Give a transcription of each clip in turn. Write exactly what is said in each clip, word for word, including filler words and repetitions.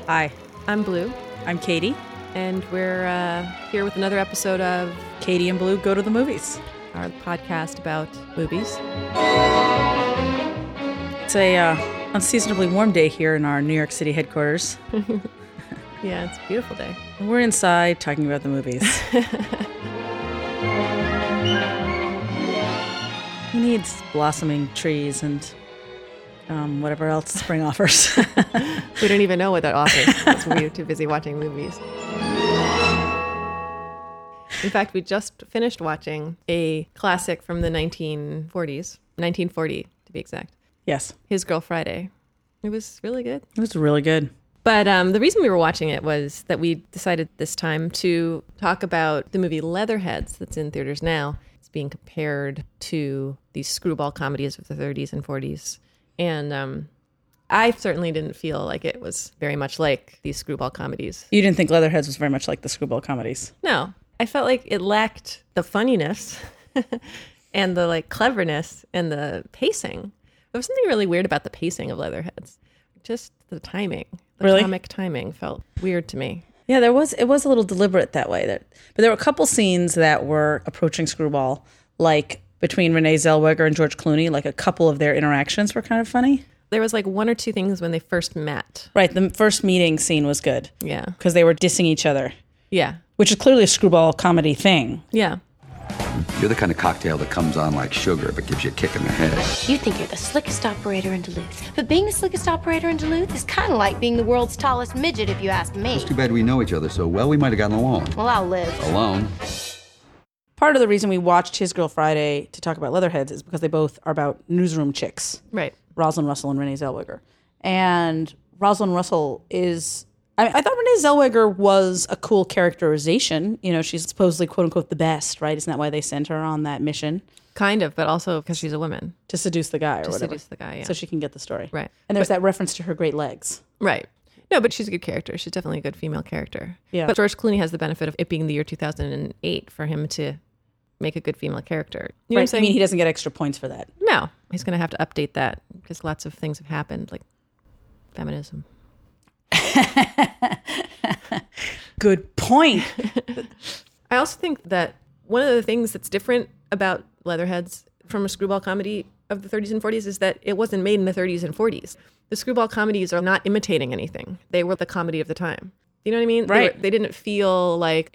Hi, I'm Blue, I'm Katie. and we're uh, here with another episode of Katie and Blue go to the movies. our podcast about movies. It's a uh, unseasonably warm day here in our New York City headquarters. Yeah, it's a beautiful day. And we're inside talking about the movies. Who needs blossoming trees and um, whatever else spring offers? We don't even know what that offers because we're too busy watching movies. In fact, we just finished watching a classic from the nineteen forties, nineteen forty to be exact, Yes, His Girl Friday. It was really good. it was really good. But um, the reason we were watching it was that we decided this time to talk about the movie Leatherheads that's in theaters now. It's being compared to these screwball comedies of the thirties and forties. And um, I certainly didn't feel like it was very much like these screwball comedies. You didn't think Leatherheads was very much like the screwball comedies? No, I felt like it lacked the funniness and the like cleverness and the pacing. There was something really weird about the pacing of Leatherheads. Just the timing. The Really? comic timing felt weird to me. Yeah, there was. It was a little deliberate that way. That, but there were a couple scenes that were approaching screwball, like between Renee Zellweger and George Clooney. Like a couple of their interactions were kind of funny. There was like one or two things when they first met. Right, the first meeting scene was good Yeah. because they were dissing each other, Yeah. which is clearly a screwball comedy thing. Yeah. You're the kind of cocktail that comes on like sugar but gives you a kick in the head. You think you're the slickest operator in Duluth. But being the slickest operator in Duluth is kind of like being the world's tallest midget, if you ask me. It's too bad we know each other so well, we might have gotten along. Well, I'll live. Alone? Part of the reason we watched His Girl Friday to talk about Leatherheads is because they both are about newsroom chicks, Right. Rosalind Russell and Renee Zellweger. And Rosalind Russell is... I, mean, I thought Renee Zellweger was a cool characterization. You know, she's supposedly, quote unquote, the best, right? Isn't that why they sent her on that mission? Kind of, but also because she's a woman. To seduce the guy or To whatever. seduce the guy, yeah. So she can get the story. Right. And there's that reference to her great legs. Right. No, but she's a good character. She's definitely a good female character. Yeah. But George Clooney has the benefit of it being the year two thousand eight for him to make a good female character. You know what I'm Right. I saying? mean, he doesn't get extra points for that. No. He's going to have to update that because lots of things have happened, like feminism. Good point. I also think that one of the things that's different about Leatherheads from a screwball comedy of the thirties and forties is that it wasn't made in the thirties and forties. The screwball comedies are not imitating anything. They were the comedy of the time. You know what I mean? They, Right. were, they didn't feel like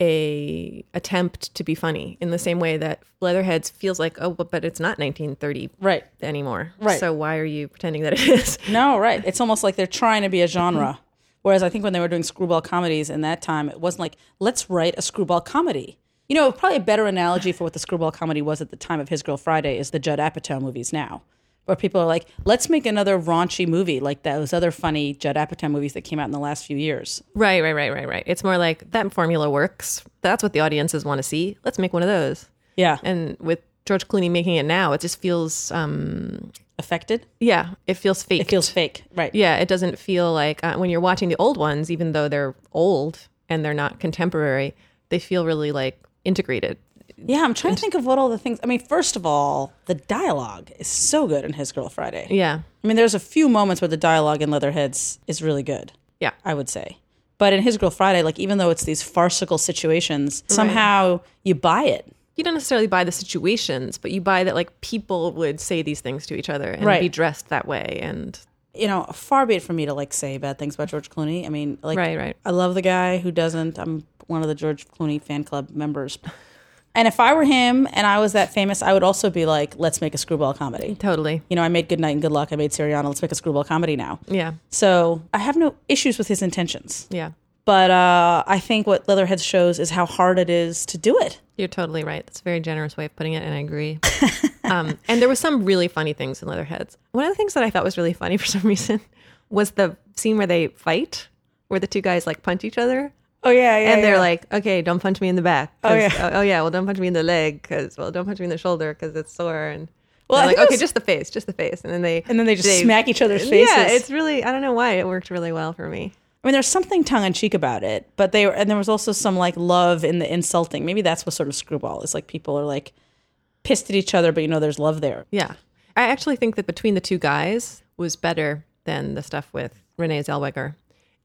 a attempt to be funny in the same way that Leatherheads feels like, oh, but, but it's not nineteen thirty Right. anymore. Right. So why are you pretending that it is? No, right. It's almost like they're trying to be a genre. Whereas I think when they were doing screwball comedies in that time, it wasn't like, let's write a screwball comedy. You know, probably a better analogy for what the screwball comedy was at the time of His Girl Friday is the Judd Apatow movies now. Where people are like, let's make another raunchy movie like those other funny Judd Apatow movies that came out in the last few years. Right, right, right, right, right. It's more like that formula works. That's what the audiences want to see. Let's make one of those. Yeah. And with George Clooney making it now, it just feels, um, Affected? yeah, it feels fake. It feels fake. Right. Yeah, it doesn't feel like uh, when you're watching the old ones, even though they're old and they're not contemporary, they feel really like integrated. Yeah, I'm trying to think of what all the things. I mean, first of all, the dialogue is so good in His Girl Friday. Yeah, I mean, there's a few moments where the dialogue in Leatherheads is really good. yeah, I would say. But in His Girl Friday, like even though it's these farcical situations, somehow you buy it. you don't necessarily buy the situations, but you buy that like people would say these things to each other and Right. be dressed that way. And You know, far be it from me to like say bad things about George Clooney. I mean, like Right, right. I love the guy who doesn't. I'm one of the George Clooney fan club members. And if I were him and I was that famous, I would also be like, let's make a screwball comedy. totally, You know, I made Good Night and Good Luck. I made Syriana. Let's make a screwball comedy now. yeah, So I have no issues with his intentions. yeah. But uh, I think what Leatherheads shows is how hard it is to do it. You're totally right. That's a very generous way of putting it, and I agree. um, and there was some really funny things in Leatherheads. One of the things that I thought was really funny for some reason was the scene where they fight, where the two guys like punch each other. Oh, yeah, yeah. and they're yeah. like, okay, don't punch me in the back. 'cause- Oh, yeah. Oh, yeah. Well, don't punch me in the leg because, well, don't punch me in the shoulder because it's sore. And Well, well, I like, think it okay, was- just the face, just the face. And then they, And then they just smack each other's faces. Yeah, it's really, I don't know why it worked really well for me. I mean, there's something tongue in cheek about it, but they were, and there was also some like love in the insulting. Maybe that's what sort of screwball is. Like people are like pissed at each other, but you know, there's love there. Yeah. I actually think that between the two guys was better than the stuff with Renee Zellweger.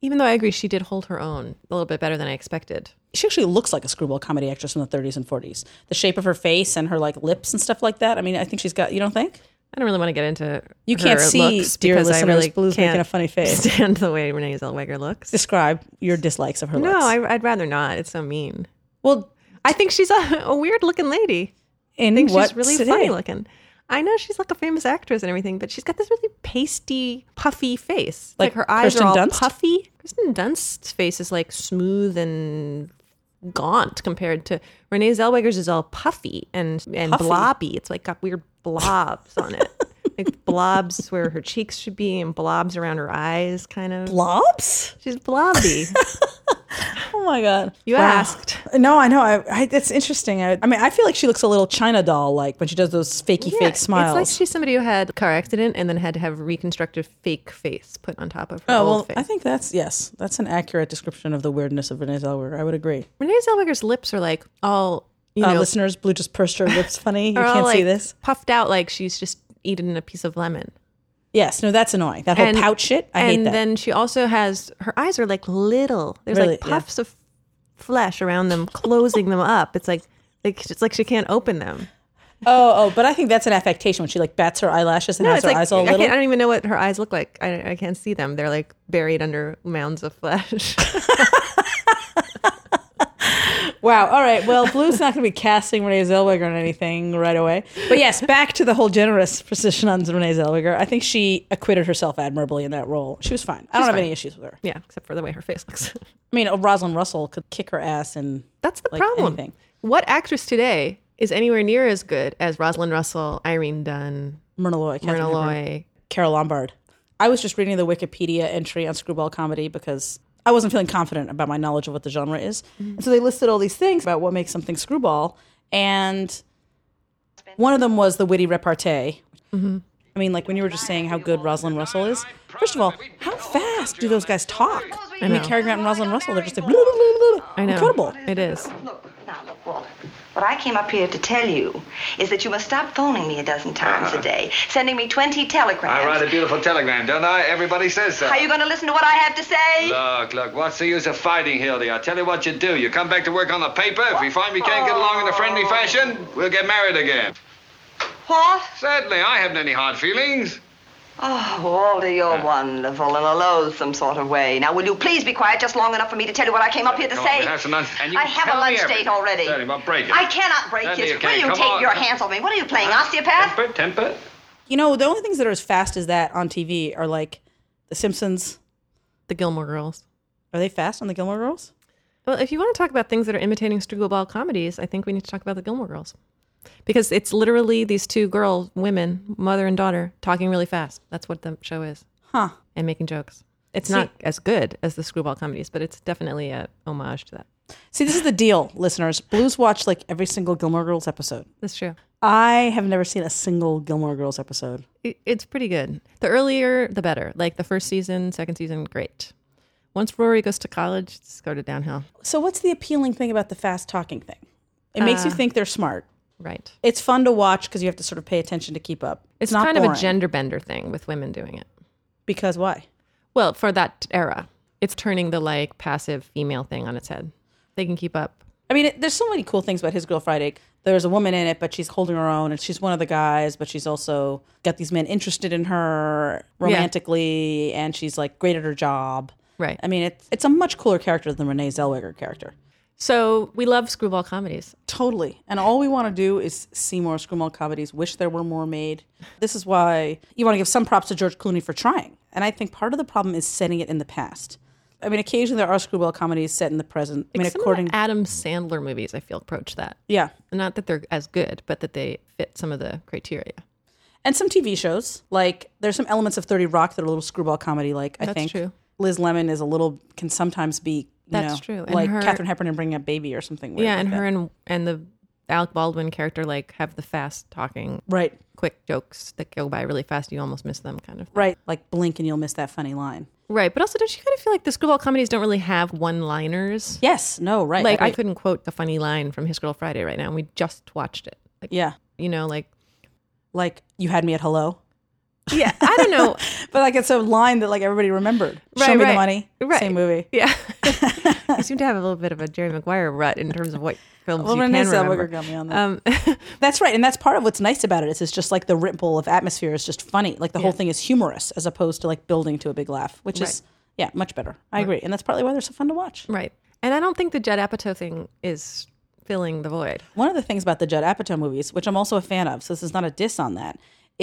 Even though I agree she did hold her own a little bit better than I expected. She actually looks like a screwball comedy actress from the thirties and forties. The shape of her face and her like lips and stuff like that. I mean, I think she's got, you don't think? I don't really want to get into You can't her see, looks dear because I listeners, really Blue's can't making a funny face. stand the way Renee Zellweger looks. Describe your dislikes of her No, looks. I, I'd rather not. It's so mean. Well, I think she's a, a weird looking lady. in I think what she's really today? funny looking. I know she's like a famous actress and everything, but she's got this really pasty, puffy face. Like Like, her eyes Kirsten are all Dunst? puffy. Kristen Dunst's face is like smooth and gaunt compared to Renee Zellweger's is all puffy and and Puffy? blobby. It's like got weird blobs on it. Like blobs where her cheeks should be and blobs around her eyes, kind of. Blobs? She's blobby. Oh my God. You asked. No, I know. I, I, it's interesting. I, I mean, I feel like she looks a little China doll like when she does those fakey Yeah, fake smiles. It's like she's somebody who had a car accident and then had to have reconstructed fake face put on top of her Oh, old well, face. I think that's, yes, that's an accurate description of the weirdness of Renee Zellweger. I would agree. Renee Zellweger's lips are like all, you Uh, know, listeners, Blue just pursed her lips funny. You are all can't see like this. puffed out like she's just eaten a piece of lemon. Yes, no, that's annoying. That whole And- pout shit, I and hate that. then she also has, her eyes are like little. There's Really? like puffs of flesh around them, closing them up. It's like, like it's like she can't open them. oh, oh, but I think that's an affectation when she like bats her eyelashes and No, has it's her like, eyes all I, little. can't, I don't even know what her eyes look like. I, I can't see them. They're like buried under mounds of flesh. Wow. All right. Well, Blue's not going to be casting Renee Zellweger on anything right away. But yes, back to the whole generous position on Renee Zellweger. I think she acquitted herself admirably in that role. She was fine. I don't have fine. any issues with her. Yeah, except for the way her face looks. I mean, Rosalind Russell could kick her ass and That's the like problem. anything. What actress today is anywhere near as good as Rosalind Russell, Irene Dunn, Myrna Loy, Catherine Myrna Hepburn, Loy? Carol Lombard. I was just reading the Wikipedia entry on screwball comedy because I wasn't feeling confident about my knowledge of what the genre is. Mm-hmm. And so they listed all these things about what makes something screwball. And one of them was the witty repartee. Mm-hmm. I mean, like when you were just saying how good Rosalind Russell is. First of all, how fast do those guys talk? I, mean, know. Cary Grant and Rosalind Russell, they're just like, blah, blah, blah, blah. I know. Incredible. It is. Look, now look, Walter. What I came up here to tell you is that you must stop phoning me a dozen times Uh-huh. a day, sending me twenty telegrams. I write a beautiful telegram, don't I? Everybody says so. Are you going to listen to what I have to say? Look, look, what's the use of fighting, Hildy? I'll tell you what you do. You come back to work on the paper. If we find we can't get along in a friendly fashion, we'll get married again. What? Certainly, I haven't any hard feelings. Oh, Walter, you're wonderful in a loathsome sort of way. Now, will you please be quiet just long enough for me to tell you what I came up here to Come say? on, we have some lunch. And you I can have tell a me lunch everything. date already. Tell him, I'll break it. I cannot break Certainly it. you can. Will you Come take on. your hands off me? What are you playing, osteopath? Temper, temper. You know, the only things that are as fast as that on T V are like The Simpsons. The Gilmore Girls. Are they fast on the Gilmore Girls? Well, if you want to talk about things that are imitating screwball comedies, I think we need to talk about the Gilmore Girls. Because it's literally these two girls, women, mother and daughter, talking really fast. That's what the show is. Huh. And making jokes. It's See- not as good as the screwball comedies, but it's definitely a homage to that. See, this is the deal, listeners. Blue's watched like every single Gilmore Girls episode. That's true. I have never seen a single Gilmore Girls episode. It, it's pretty good. The earlier, the better. Like the first season, second season, great. Once Rory goes to college, it's started downhill. So what's the appealing thing about the fast talking thing? It makes you think they're smart. Right. It's fun to watch because you have to sort of pay attention to keep up. It's not kind of a boring. gender bender thing with women doing it. Because why? Well, for that era, it's turning the like passive female thing on its head. They can keep up. I mean, it, there's so many cool things about His Girl Friday. There's a woman in it, but she's holding her own, and she's one of the guys, but she's also got these men interested in her romantically, and she's like great at her job. Right. I mean, it's it's a much cooler character than Renee Zellweger character. So we love screwball comedies. Totally. And all we want to do is see more screwball comedies, wish there were more made. This is why you want to give some props to George Clooney for trying. And I think part of the problem is setting it in the past. I mean, occasionally there are screwball comedies set in the present. I mean, Like some according of the Adam Sandler movies, I feel, approach that. yeah. Not that they're as good, but that they fit some of the criteria. And some T V shows. Like, there's some elements of thirty Rock that are a little screwball comedy, like, I That's think. true. Liz Lemon is a little, can sometimes be, you That's know, true. And like her- Katharine Hepburn in Bringing Up Baby or something weird Yeah, like and that. her and and the Alec Baldwin character like have the fast talking, Right, quick jokes that go by really fast. You almost miss them, kind of. right. Like, blink and you'll miss that funny line. Right, but also don't you kind of feel like the screwball comedies don't really have one-liners? Yes, no, right. Like I right. couldn't quote the funny line from His Girl Friday right now, and we just watched it. Like, Yeah. you know, like Like, you had me at hello. Yeah, I don't know. But like it's a line that like everybody remembered. Show Right, me right. the money. Right. Same movie. Yeah. You seem to have a little bit of a Jerry Maguire rut in terms of what films Well, you Renee can remember. Zellweger got me on that. Um, That's right, and that's part of what's nice about it. Is it's just like the ripple of atmosphere is just funny. Like the whole Yeah. thing is humorous as opposed to like building to a big laugh, which is yeah, much better. I agree, and that's partly why they're so fun to watch. right. And I don't think the Judd Apatow thing is filling the void. One of the things about the Judd Apatow movies, which I'm also a fan of, so this is not a diss on that,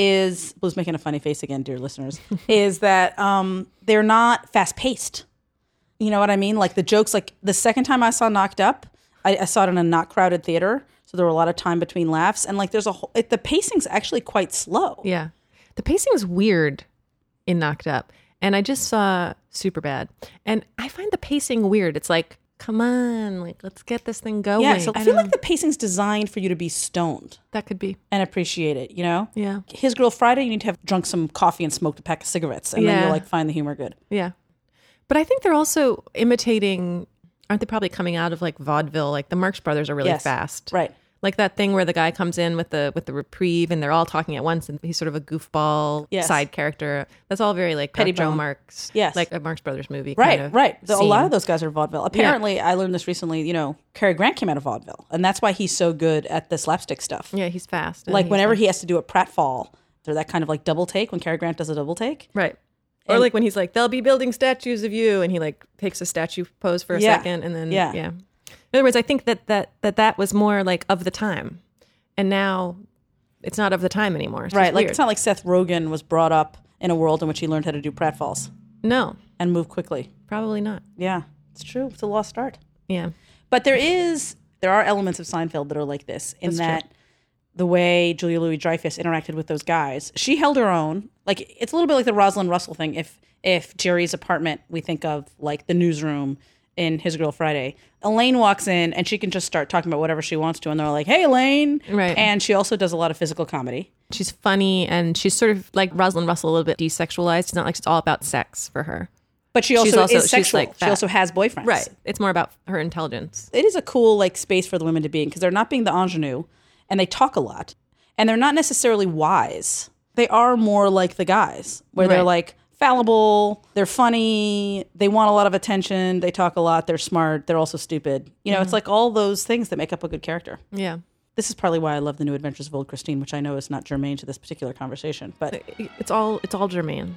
is Blue's making a funny face again, dear listeners, is that um, they're not fast paced. You know what I mean? Like the jokes. Like the second time I saw Knocked Up, I, I saw it in a not crowded theater, so there were a lot of time between laughs, and like there's a whole, it, the pacing's actually quite slow. Yeah. The pacing is weird in Knocked Up. And I just saw Superbad. And I find the pacing weird. It's like, come on, like let's get this thing going. Yeah, so I feel don't- like the pacing's designed for you to be stoned that could be. and appreciate it, you know? Yeah. His Girl Friday, you need to have drunk some coffee and smoked a pack of cigarettes, and then Yeah. you'll like find the humor good. Yeah. But I think they're also imitating, aren't they probably coming out of like vaudeville? Like the Marx Brothers are really Yes. fast. Right. Like that thing where the guy comes in with the with the reprieve and they're all talking at once and he's sort of a goofball Yes. side character. That's all very like Petty Joe Bone. Marx. Yes. Like a Marx Brothers movie. Right, kind of right. The, a scene. lot of those guys are vaudeville. Apparently, I learned this recently, you know, Cary Grant came out of vaudeville, and that's why he's so good at the slapstick stuff. Yeah, he's fast. and Like he's whenever like- he has to do a pratfall, or that kind of like double take, when Cary Grant does a double take. Right. Or And- like when he's like, they'll be building statues of you, and he like takes a statue pose for a Yeah. second, and then Yeah. yeah. In other words, I think that that that that was more like of the time, and now it's not of the time anymore. It's Right. just Like weird. it's not like Seth Rogen was brought up in a world in which he learned how to do pratfalls No, and move quickly. probably not. Yeah, it's true. It's a lost art. Yeah. But there is, there are elements of Seinfeld that are like this in That's that true. the way Julia Louis-Dreyfus interacted with those guys, she held her own. Like it's a little bit like the Rosalind Russell thing. If if Jerry's apartment, we think of like the newsroom in His Girl Friday, Elaine walks in and she can just start talking about whatever she wants to, and they're like, "Hey, Elaine!" Right. And she also does a lot of physical comedy. She's funny, and she's sort of like Rosalind Russell, a little bit desexualized. It's not like it's all about sex for her. But she also, She's also- is she's, sexual. like, she fat. also has boyfriends. Right. It's more about her intelligence. It is a cool like space for the women to be in because they're not being the ingenue, and they talk a lot, and they're not necessarily wise. They are more like the guys, where they're Right. like fallible, they're funny, they want a lot of attention, they talk a lot, they're smart, they're also stupid. You know, Mm-hmm. it's like all those things that make up a good character. Yeah. This is partly why I love The New Adventures of Old Christine, which I know is not germane to this particular conversation, but It's all it's all germane.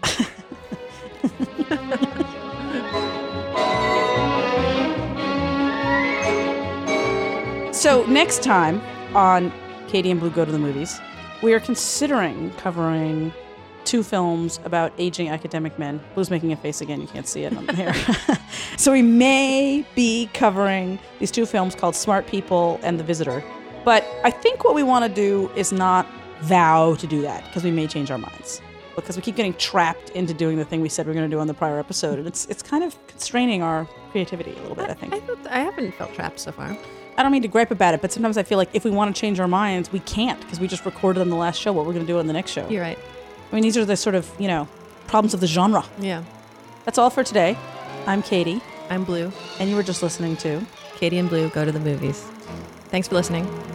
so next time on Katie and Blue Go to the Movies, we are considering covering two films about aging academic men. Blue's making a face again. You can't see it on here. So we may be covering these two films called Smart People and The Visitor. But I think what we want to do is not vow to do that, because we may change our minds. Because we keep getting trapped into doing the thing we said we are going to do on the prior episode. And it's it's kind of constraining our creativity a little bit, I think. I, thought- I haven't felt trapped so far. I don't mean to gripe about it, but sometimes I feel like if we want to change our minds, we can't, because we just recorded on the last show what we're going to do on the next show. You're right. I mean, these are the sort of, you know, problems of the genre. Yeah. That's all for today. I'm Katie, I'm Blue. and you were just listening to Katie and Blue go to the movies. Thanks for listening.